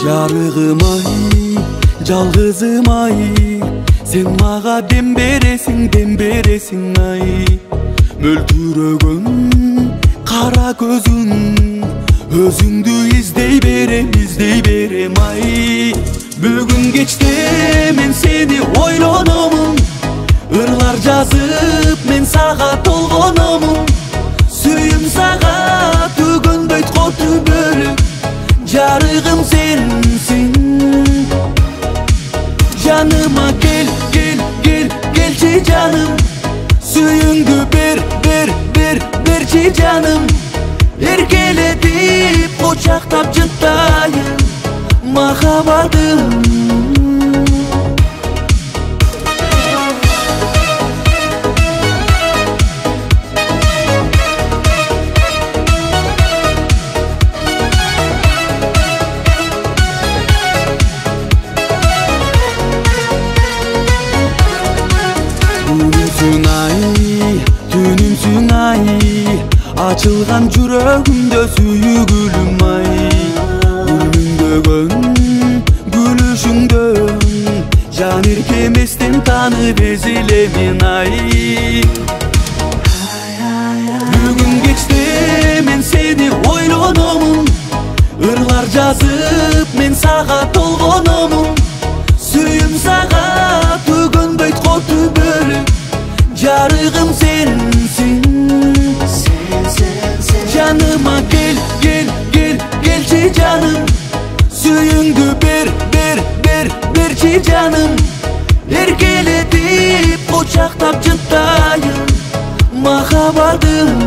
Жарыгым ай, жалгызым ай, сен мага дем бересиң ай. Мөлтүрөгөн кара көзүң, өзүңдү издей берем ай. Бүгүн кечте мен сени ойлономун, ырлар жазып мен сага толгономун. Сүйүм сага түгөнбөйт коту бөлүп, жарыгым сенсиң. Жаныма келчи жаным, сүйүңдү берчи жаным. Эркелетип кучактап жыттайын махаббатым. Күнүмсүң ай, түнүмсүң ай, ачылган жүрөгүмдө сүйгүлүм ай. Күнүңдөгөн гүлүшүңдөн жан эркеместен таанып эзилемин ай. Бүгүн кечте мен сени ойлономун, ырлар жазып мен сага толгономун. Сүйүм сага түгөнбөйт коту бөлүп, жарыгым сенсиң. Жаныма келчи жаным, сүйүңдү берчи жаным. Эркелетип кучактап жыттайын махаббатым.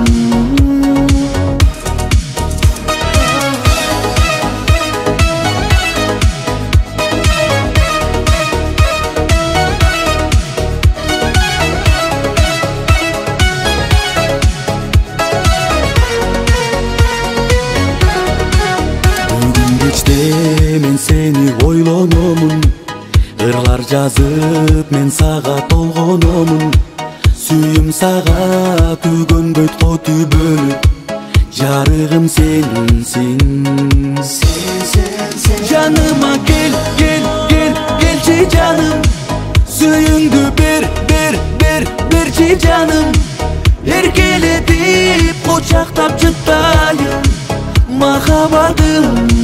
Мен сени ойлономун, ырлар жазып мен сага толгономун. Сүйүм сага түгөнбөйт коту бөлүп, жарыгым сенсиң. Жаныма келчи жаным, сүйүңдү берчи жаным. Эркелетип кучактап жыттайын махаббатым.